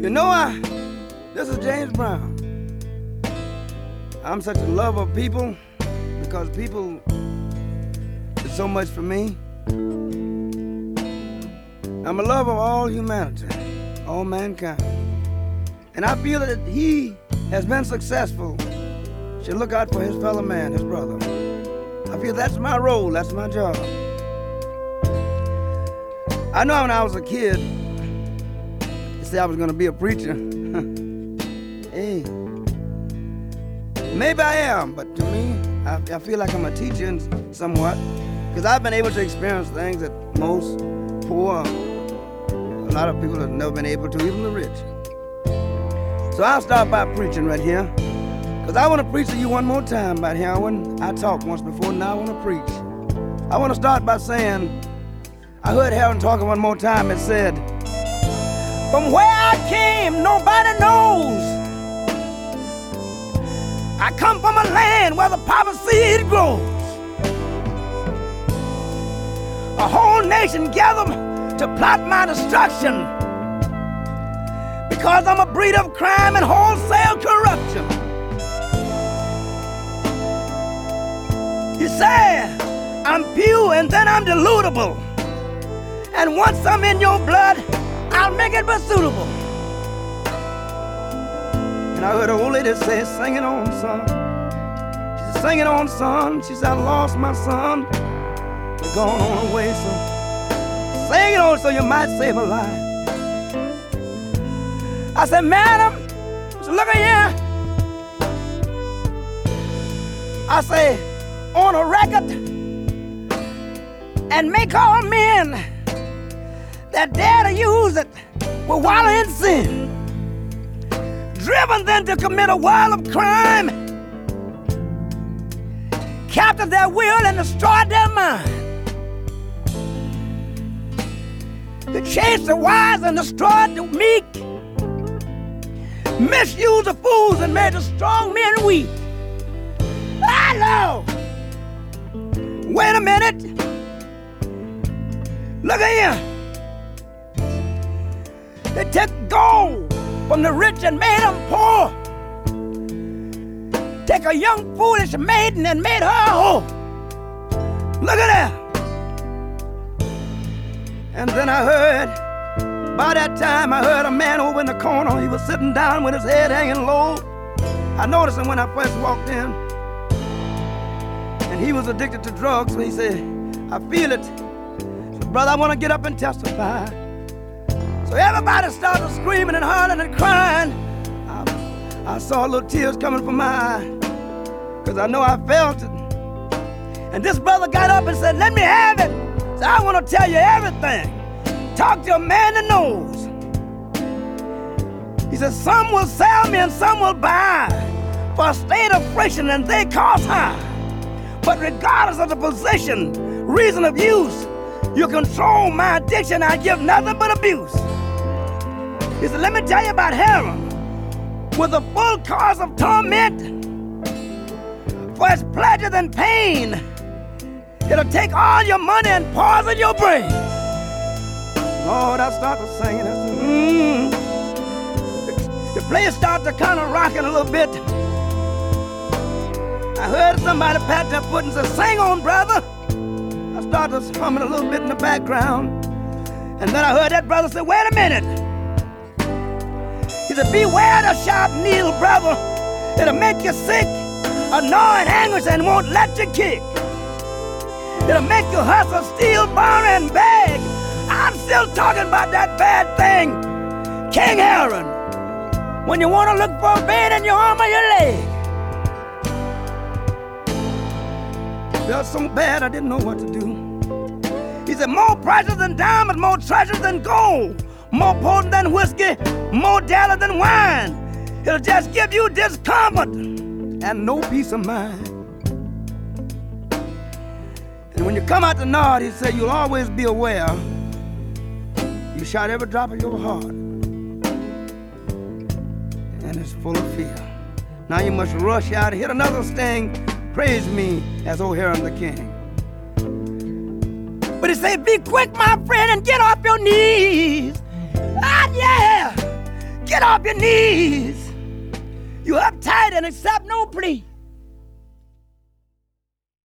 You know, this is James Brown. I'm such a lover of people because people is so much for me. I'm a lover of all humanity, all mankind. And I feel that he has been successful should look out for his fellow man, his brother. I feel that's my role, that's my job. I know when I was a kid, they said I was gonna be a preacher. Hey, maybe I am, but to me, I feel like I'm a teacher somewhat, because I've been able to experience things that most poor, a lot of people have never been able to, even the rich. So I'll start by preaching right here, because I want to preach to you one more time about heroin. I talked once before, now I want to preach. I want to start by saying, I heard Heron talking one more time and said, from where I came, nobody knows. I come from a land where the poppy seed grows. A whole nation gathered to plot my destruction because I'm a breed of crime and wholesale corruption. You say I'm pure and then I'm dilutable. And once I'm in your blood, I'll make it but suitable. And I heard an old lady say, sing it on, son. She said, sing it on, son. She said, I lost my son. He's gone on away, so sing it on so you might save a life. I said, madam, so look at here. I say, on a record and make all men that dare to use it will wallow in sin, driven then to commit a world of crime, capture their will and destroy their mind, to chase the wise and destroy the meek, misuse the fools and made the strong men weak. Hello! Wait a minute. Look at here. They took gold from the rich and made them poor. Take a young foolish maiden and made her a whore. Look at that. And then I heard, by that time I heard a man over in the corner. He was sitting down with his head hanging low. I noticed him when I first walked in. And he was addicted to drugs. So he said, I feel it. So, brother, I want to get up and testify. So everybody started screaming and hollering and crying. I saw little tears coming from my eye, because I know I felt it. And this brother got up and said, let me have it. So I want to tell you everything. Talk to a man that knows. He said, some will sell me and some will buy for a state of friction and they cost high. But regardless of the position, reason of use, you control my addiction, I give nothing but abuse. He said, let me tell you about heroin. With a full cause of torment, for its pleasure than pain, it'll take all your money and poison your brain. Lord, I started singing. I said, The place started to kind of rocking a little bit. I heard somebody pat their foot and said, sing on, brother. I started humming a little bit in the background. And then I heard that brother say, wait a minute. He said, beware the sharp needle, brother. It'll make you sick, annoy and anguish and won't let you kick. It'll make you hustle, steal, borrow, and beg. I'm still talking about that bad thing, King Heron. When you want to look for a vein in your arm or your leg. It felt so bad I didn't know what to do. He said, more precious than diamonds, more treasures than gold, more potent than whiskey, more deadly than wine. It'll just give you discomfort and no peace of mind. And when you come out the Nard, he said, you'll always be aware you shot every drop of your heart, and it's full of fear. Now you must rush out and hit another sting. Praise me as O Heron the King. But he said, be quick, my friend, and get off your knees. Ah, yeah. Get get off your knees. You uptight and accept no plea.